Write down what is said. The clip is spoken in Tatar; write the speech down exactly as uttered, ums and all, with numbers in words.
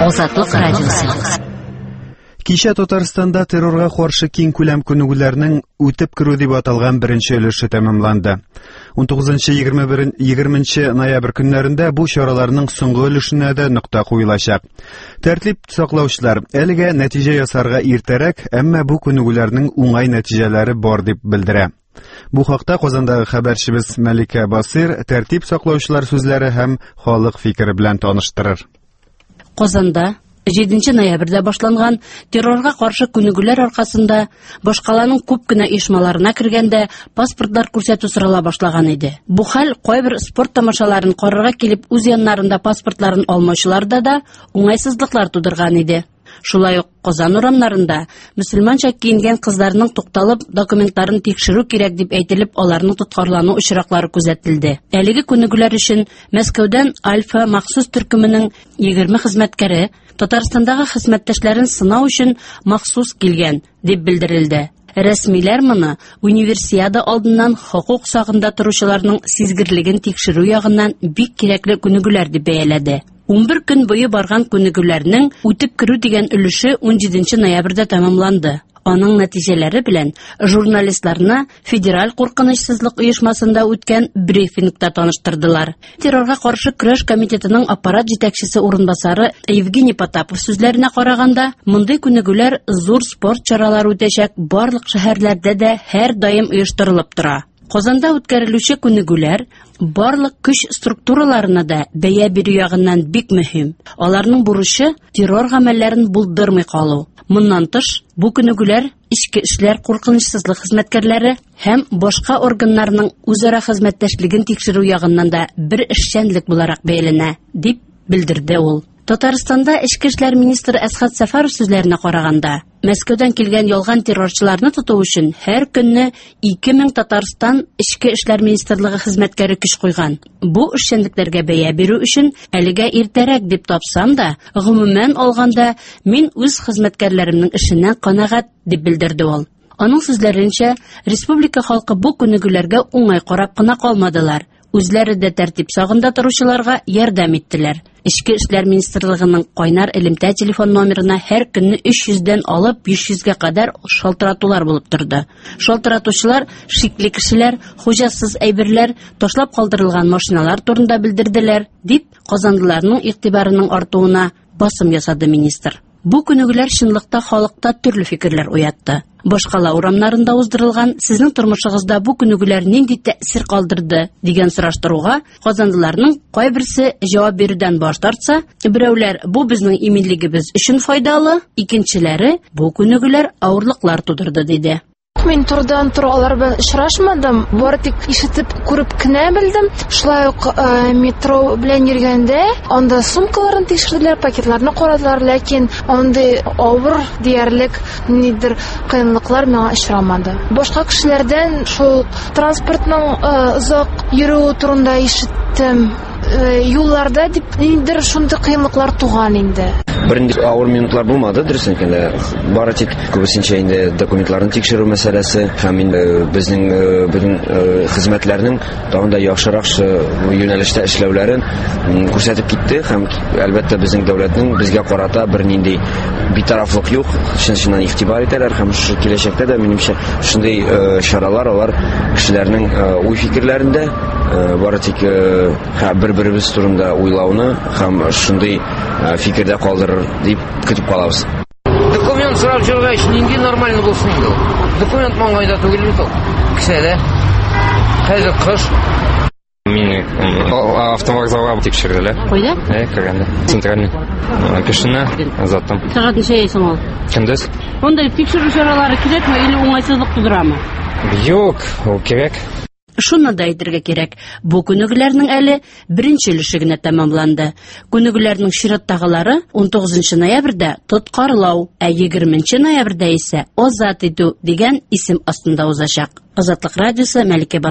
Азатлык радиосы. Кичә Татарстанда террорга каршы киң күләм күнегүләрнең үтеп керү дип аталган беренче өлеше тәмамланды. он тугызынчы - егерменче ноябрь көннәрендә бу чараларның соңгы өлешенә дә нокта куелачак. Тәртип саклаучылар әлегә нәтиҗә ясарга иртәрәк, әмма бу күнегүләрнең уңай нәтиҗәләре бар дип белдерә. Бу хакта Казандагы хәбәрчебез Мәликә Басир тәртип саклаучылар сүзләре һәм халык фикере белән таныштырыр. Казанда җиденче ноябрьдә башланган террорга каршы күнегүләр аркасында башкаланың күп кенә оешмаларына кергәндә паспортлар күрсәтү сорала башлаган иде. Бу хәл кайбер спорт тамашаларын карарга килеп үз яннарында паспортларын алмаучыларда да уңайсызлыклар тудырган иде. Шулай ук Казан урамнарында мөселманча киенгән кызларның тукталып документларын тикшерү кирәк дип әйтелеп, аларның тоткарлану очраклары күзәтелде. Әлеге күнегүләр өчен Мәскәүдән Альфа махсус төркеменең егерме хезмәткәре Татарстандагы хезмәттәшләрен сынау өчен махсус килгән дип белдерелде. Рәсмиләр моны универсиада алдыннан хокук сагында торучыларның сизгерлеген тикшерү ягыннан бик кирәкле күнегүләр дип бәяләде. он бер көн буе барган күнегүләрнең үтеп керү дигән өлеше он җиденче ноябрьдә тәмамланды. Аның нәтиҗәләре белән журналистларны Федераль куркынычсызлык оешмасында үткән брифингта таныштырдылар. Террорга каршы көрәш комитетының аппарат җитәкчесе урынбасары Евгений Потапов сүзләренә караганда, мондый күнегүләр зур спорт чаралары үтәчәк барлык шәһәрләрдә дә һәр даим оештырылып тора. Казанда үткәрелүче күнегүләр барлык көч структураларына да бәя бирү ягыннан бик мөһим. Аларның бурычы террор гамәлләрен булдырмый калу. Моннан тыш, бу күнегүләр ичке эшләр куркынычсызлык хезмәткәрләре һәм башка органнарның үзара хезмәттәшлеген тикшерү ягыннан да бер эшчәнлек буларак бәяләнә, дип белдерде ул. Татарстанда Эчке эшләр министры Әсхат Сәфәров сүзләренә караганда, Мәскәүдән килгән ялган террорчыларны тоту өчен һәр көнне ике мең Татарстан Эчке эшләр министрлыгы хезмәткәре көч куйган. Бу эшчәнлекләргә бәя бирү өчен әлегә иртәрәк дип тапсам да, гомумән алганда мин үз хезмәткәрләремнең эшеннән канәгать дип белдерде ул. Аның сүзләренчә, республика халкы бу күнегүләргә уңай карап кына калмадылар. Үзләре дә тәртип сагында торучыларга ярдәм иттеләр. Эчке эшләр министрлыгының кайнар элемтә телефон номерына һәр көнне өч йөздән алып биш йөзгә кадәр шалтыратулар булып торды. Шалтыратучылар шикле кешеләр, хуҗасыз әйберләр, ташлап калдырылган машиналар турында белдерделәр, дип казанлыларның игътибарының артуына басым ясады министр. Бу күнегүләр чынлыкта халыкта төрле фикерләр уятты. Башкала урамнарында уздырылган сезнең тормышыгызда бу күнегүләр нинди тәэсир калдырды дигән сораштыруга казанлыларның кайберсе җавап бирүдән баш тартса, берәүләр бу безнең иминлегебез өчен файдалы, икенчеләре бу күнегүләр авырлыклар тудырды диде. Мин турдан тура алар белән очрашмадым. Бары тик ишетеп, күреп кенә белдем. Шулай ук метро белән йөргәндә, анда сумкаларын тикшерделәр, пакетларны карадылар, ләкин андый авыр диярлек нидер кыенлыклар миңа очрамады. Башка кешеләрдән шул транспортның озак йөрү турында ишеттем. Юлларда дип нидер шундый кыенлыклар туган инде. Беренче авыр минутлар булмады, дөресен әйткәндә. Бары тик күбесенчә инде документларны тикшерү мәсьәләсе һәм инде безнең бүген хезмәтләрнең тагын да яхшырак юнәлештә эшләүләрен күрсәтеп китте һәм әлбәттә безнең дәүләтнең безгә карата бер нинди битарафлык юк, чын-чыннан игътибар итәләр һәм киләчәктә дә минемчә шундый чаралар алар кешеләрнең уй фикерләрендә бары тик бер-беребез турында уйлауны һәм шундый фикердә калдырыр дип көтеп калабыз. Документ сорап җырга өчен нинди нормально булсын инде. Документ маңгайда түгел бит ул. Кешеләр хәзер кыш. Мине автовокзалга тикшерделәр. Кайда? Э, кергәндә. Центральный. Кешене озаттым. Сәгать ничә ясың ул? Көндез. Онда тикшерү чаралары кирәкме, или уңайсызлык тудырамы? Юк, ул кирәк. Шуны да әйтергә кирәк. Бу күнегүләрнең әле беренче өлеше генә тәмамланды. Күнегүләрнең чираттагылары он тугызынчы ноябрьдә тоткарлау, ә егерменче ноябрьдә исә азат итү дигән исем астында узачак. Азатлык радиосы, Мәликә